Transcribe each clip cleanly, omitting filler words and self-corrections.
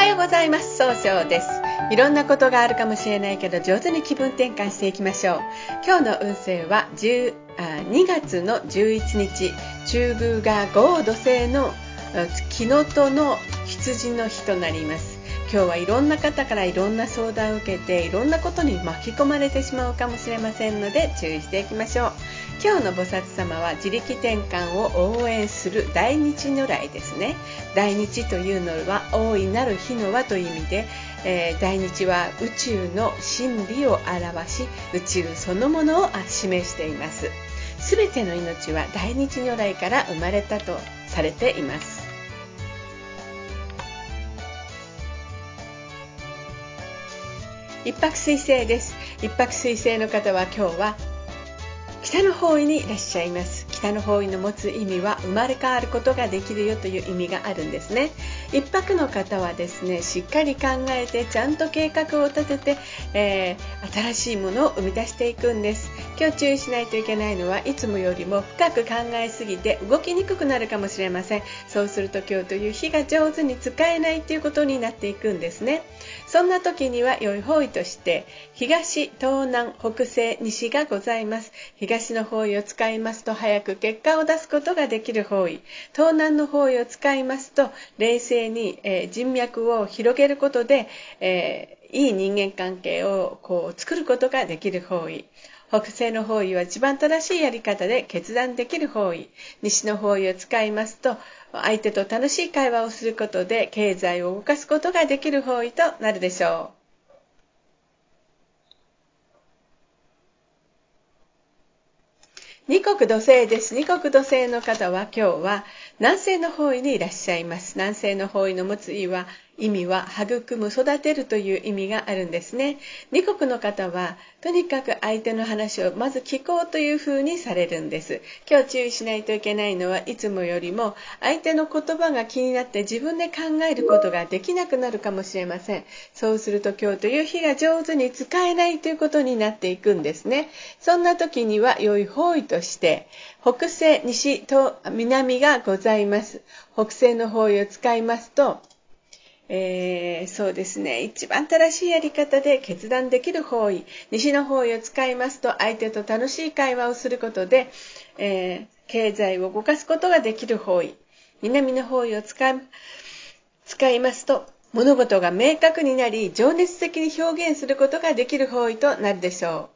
ようございます。総称です。いろんなことがあるかもしれないけど、上手に気分転換していきましょう。今日の運勢は2月の11日、中宮が豪土星の木のとの羊の日となります。今日はいろんな方からいろんな相談を受けて、いろんなことに巻き込まれてしまうかもしれませんので、注意していきましょう。今日の菩薩様は自力転換を応援する大日如来ですね。大日というのは大いなる日の輪という意味で、大日は宇宙の真理を表し、宇宙そのものを示しています。すべての命は大日如来から生まれたとされています。一泊水星です。一泊水星の方は今日は北の方位にいらっしゃいます。北の方位の持つ意味は生まれ変わることができるよという意味があるんですね。一泊の方はですね、しっかり考えてちゃんと計画を立てて、新しいものを生み出していくんです。今日注意しないといけないのは、いつもよりも深く考えすぎて動きにくくなるかもしれません。そうすると今日という日が上手に使えないということになっていくんですね。そんな時には良い方位として東、東南、北西、西がございます。東の方位を使いますと早く結果を出すことができる方位。東南の方位を使いますと冷静に、人脈を広げることで、いい人間関係を作ることができる方位。北西の方位は一番正しいやり方で決断できる方位。西の方位を使いますと相手と楽しい会話をすることで経済を動かすことができる方位となるでしょう。二国土星です。二国土星の方は今日は南西の方位にいらっしゃいます。南西の方位の持つ意味は育む、育てるという意味があるんですね。二国の方はとにかく相手の話をまず聞こうというふうにされるんです。今日注意しないといけないのは、いつもよりも相手の言葉が気になって自分で考えることができなくなるかもしれません。そうすると今日という日が上手に使えないということになっていくんですね。そんな時には良い方位として北西、西、南がございます。北西の方位を使いますと、そうですね、一番正しいやり方で決断できる方位。西の方位を使いますと相手と楽しい会話をすることで、経済を動かすことができる方位。南の方位を使いますと物事が明確になり、情熱的に表現することができる方位となるでしょう。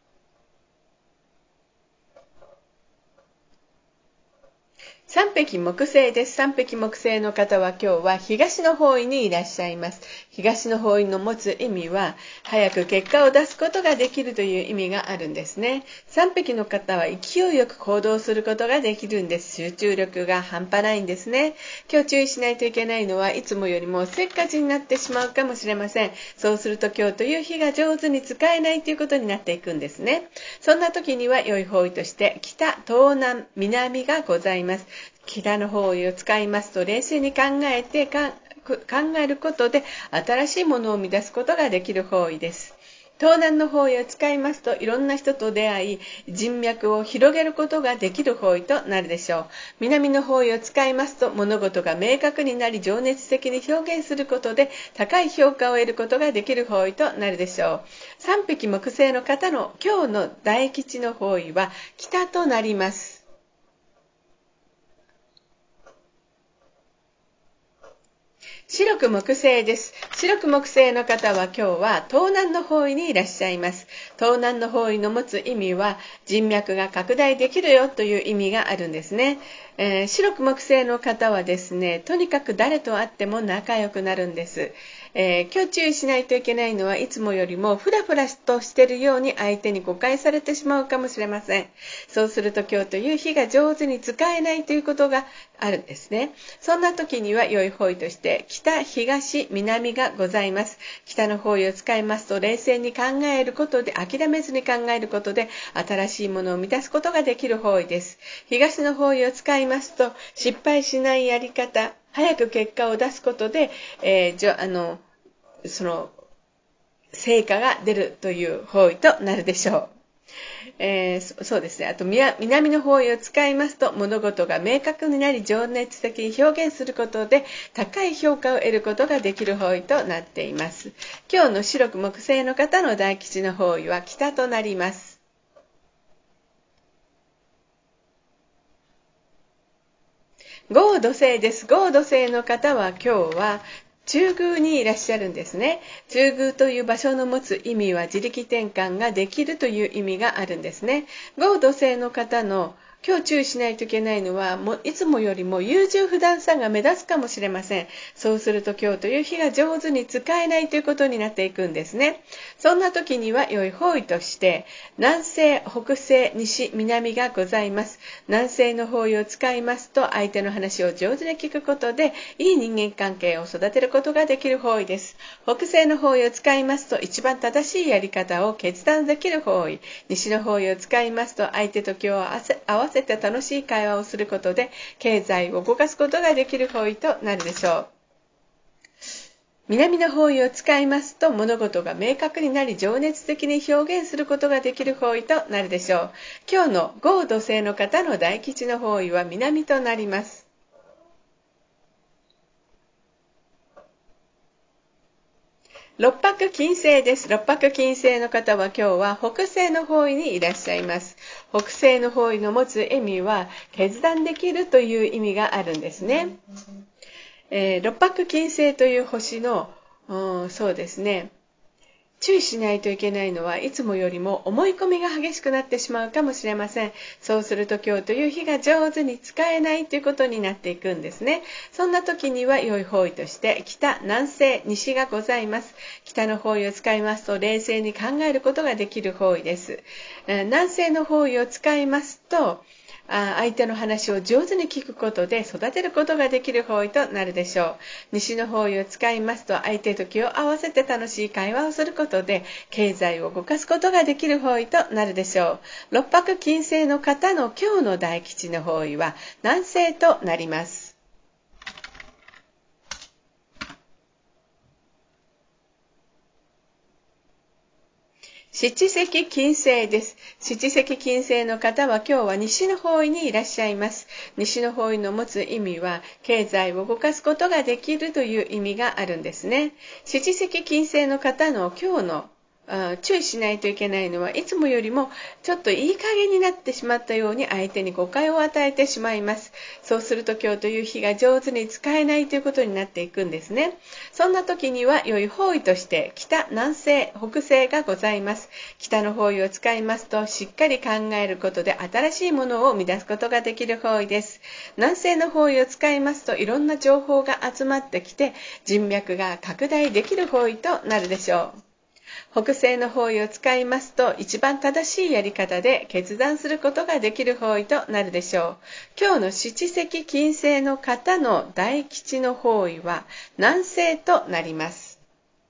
三匹木星です。三匹木星の方は今日は東の方位にいらっしゃいます。東の方位の持つ意味は早く結果を出すことができるという意味があるんですね。三匹の方は勢いよく行動することができるんです。集中力が半端ないんですね。今日注意しないといけないのは、いつもよりもせっかちになってしまうかもしれません。そうすると今日という日が上手に使えないということになっていくんですね。そんな時には良い方位として北、東南、南がございます。北の方位を使いますと冷静に考えることで新しいものを生み出すことができる方位です。東南の方位を使いますといろんな人と出会い人脈を広げることができる方位となるでしょう。南の方位を使いますと物事が明確になり情熱的に表現することで高い評価を得ることができる方位となるでしょう。三匹木星の方の今日の大吉の方位は北となります。白く木星です。白く木星の方は今日は東南の方位にいらっしゃいます。東南の方位の持つ意味は人脈が拡大できるよという意味があるんですね。白く木星の方はですね、とにかく誰と会っても仲良くなるんです。今日注意しないといけないのは、いつもよりもフラフラとしているように相手に誤解されてしまうかもしれません。そうすると今日という日が上手に使えないということがあるんですね。そんな時には良い方位として北、東、南がございます。北の方位を使いますと冷静に考えることで、諦めずに考えることで新しいものを生み出すことができる方位です。東の方位を使いますと失敗しないやり方、早く結果を出すことで、その成果が出るという方位となるでしょう。 そうですね。あと南の方位を使いますと、物事が明確になり情熱的に表現することで高い評価を得ることができる方位となっています。今日の白く木星の方の大吉の方位は北となります。合土星です。合土星の方は今日は中宮にいらっしゃるんですね。中宮という場所の持つ意味は自力転換ができるという意味があるんですね。合土星の方の今日注意しないといけないのは、いつもよりも優柔不断さが目立つかもしれません。そうすると今日という日が上手に使えないということになっていくんですね。そんな時には良い方位として、南西、北西、西、南がございます。南西の方位を使いますと、相手の話を上手に聞くことで、いい人間関係を育てることができる方位です。北西の方位を使いますと、一番正しいやり方を決断できる方位。西の方位を使いますと、相手と気を合わせて楽しい会話をすることで経済を動かすことができる方位となるでしょう。南の方位を使いますと、物事が明確になり情熱的に表現することができる方位となるでしょう。今日の合土星の方の大吉の方位は南となります。六白金星です。六白金星の方は今日は北西の方位にいらっしゃいます。北西の方位の持つ意味は決断できるという意味があるんですね。六白金星という星の、そうですね。注意しないといけないのはいつもよりも思い込みが激しくなってしまうかもしれません。そうすると今日という日が上手に使えないということになっていくんですね。そんな時には良い方位として北、南西、西がございます。北の方位を使いますと冷静に考えることができる方位です。南西の方位を使いますと相手の話を上手に聞くことで育てることができる方位となるでしょう。西の方位を使いますと相手と気を合わせて楽しい会話をすることで経済を動かすことができる方位となるでしょう。六白金星の方の今日の大吉の方位は南西となります。七石金星です。七石金星の方は今日は西の方位にいらっしゃいます。西の方位の持つ意味は経済を動かすことができるという意味があるんですね。七石金星の方の今日の注意しないといけないのはいつもよりもちょっといい加減になってしまったように相手に誤解を与えてしまいます。そうすると今日という日が上手に使えないということになっていくんですね。そんな時には良い方位として北、南西、北西がございます。北の方位を使いますとしっかり考えることで新しいものを生み出すことができる方位です。南西の方位を使いますといろんな情報が集まってきて人脈が拡大できる方位となるでしょう。北西の方位を使いますと一番正しいやり方で決断することができる方位となるでしょう。今日の七石金星の方の大吉の方位は南西となります。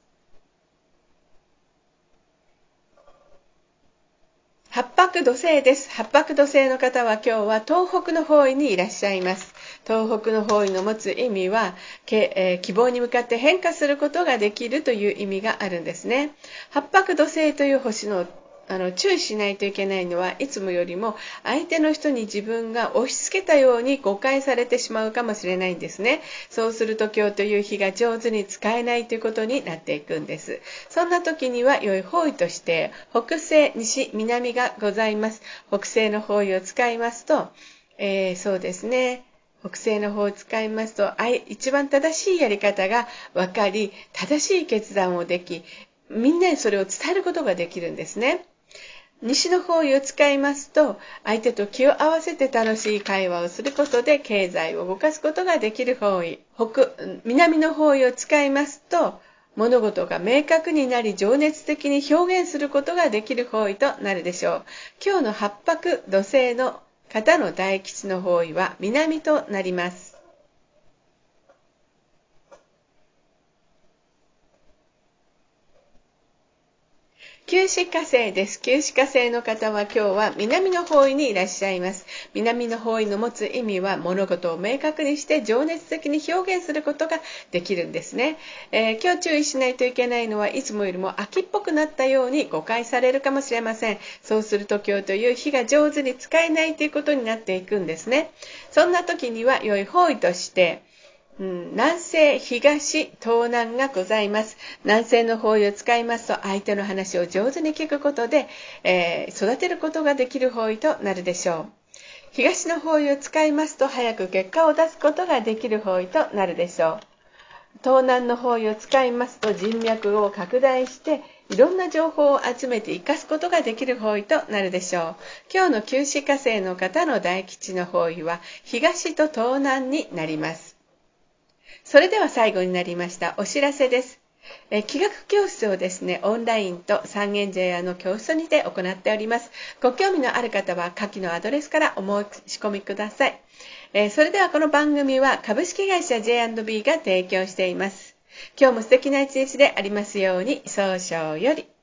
八白土星です。八白土星の方は今日は東北の方位にいらっしゃいます。東北の方位の持つ意味は、希望に向かって変化することができるという意味があるんですね。八白土星という星の注意しないといけないのはいつもよりも相手の人に自分が押し付けたように誤解されてしまうかもしれないんですね。そうすると今日という日が上手に使えないということになっていくんです。そんな時には良い方位として北西、西、南がございます。北西の方位を使いますと、そうですね。北西の方を使いますと一番正しいやり方が分かり正しい決断をできみんなにそれを伝えることができるんですね。西の方位を使いますと相手と気を合わせて楽しい会話をすることで経済を動かすことができる方位。南の方位を使いますと物事が明確になり情熱的に表現することができる方位となるでしょう。今日の八白土星の方の大吉の方位は南となります。 旧歯科生です。旧歯科生の方は今日は南の方位にいらっしゃいます。南の方位の持つ意味は物事を明確にして情熱的に表現することができるんですね。今日注意しないといけないのはいつもよりも秋っぽくなったように誤解されるかもしれません。そうすると今日という日が上手に使えないということになっていくんですね。そんな時には良い方位として南西、東、東南がございます。南西の方位を使いますと相手の話を上手に聞くことで、育てることができる方位となるでしょう。東の方位を使いますと早く結果を出すことができる方位となるでしょう。東南の方位を使いますと人脈を拡大していろんな情報を集めて活かすことができる方位となるでしょう。今日の旧歯科生の方の大吉の方位は東と東南になります。それでは最後になりましたお知らせです。気学教室をですね、オンラインと三軒茶屋の教室にて行っております。ご興味のある方は下記のアドレスからお申し込みください。それではこの番組は株式会社 J&B が提供しています。今日も素敵な一日でありますように、早々より。